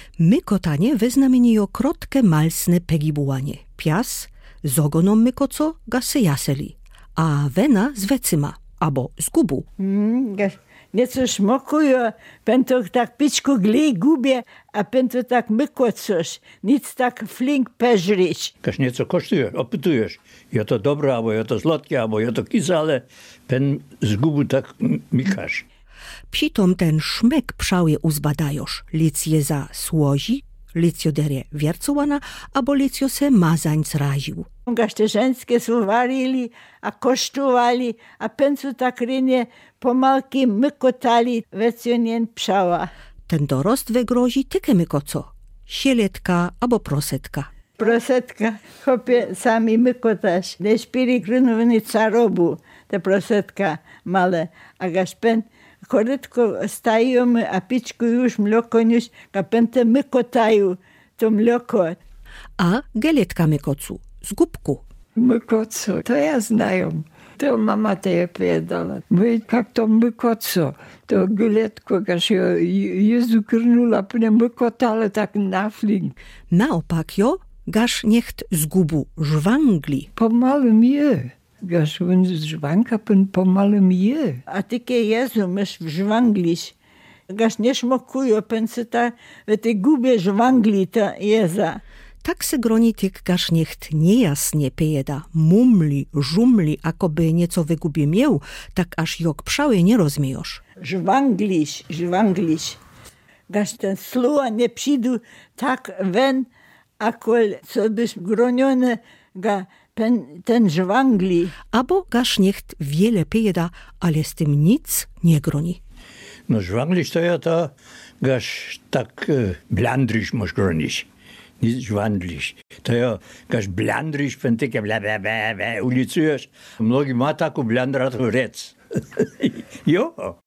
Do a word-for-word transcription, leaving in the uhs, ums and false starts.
Mykotanie wyznamienio krotke malsne pegibułanie. Pias z ogonom mykoco ga se jaseli, a wena z wecyma, abo z gubu. Mm, nieco szmokują, pęto tak piczku glej gubie, a pęto tak mykocosz, nic tak flink peżryć. Każ nieco kosztujesz, opytujesz, je to dobre, albo je to słodkie, albo je to kisale, pen z gubu tak mikasz. Přitom ten szmek pszałje uzbadajosz, licje za słozi, licjo dere wiercowana, abo licjo se mazań zraził. Gaż te żeńskie suwarili, a kosztowali, a pęcu tak rynie pomalki mykotali, wecionien pszała. Ten dorost wygrozi tyke mykoco, sieletka abo prosetka. Prosetka, chopie sami mykotasz, ne szpiri krynowny carobu, te prosetka male, a gaż pen korytko stajemy, a piczku już mloko już, a pęte mykotaju to mloko. A geletka mykocu, z gubku. Mykoco, to ja znają. To mama te opowiadała. My, jak to mykoco, to geletko, każ Jezu krnula, pne mykotale tak na flink. Naopak jo, gaż niecht z gubu żwangli. Pomalym je. Gaż on żwanka pen pomalym je. A tykie Jezu, mysz żwangliś. Gaż nie szmokują, pęcy ta, w tej gubie żwangli ta Jeza. Tak se groni tyk, gaż niecht niejasnie pejeda, mumli, żumli, akoby nieco wygubie miał, tak aż jok pszałe nie rozmiejosz. Żwangliś, żwangliś. Gaż ten słowa nie przyjdą tak wen, akol, co byś gronione, ga ten, ten żwangli. Abo gaż niecht wiele pejeda, ale z tym nic nie groni. No żwangliś to ja to, gaż tak e, blandryś moż gronić. Nic żwandliś. To ja, gaż blandryś, pen tykie bla bla bla bla ulicujesz. Mnogi ma taką blandratą rec. Jo.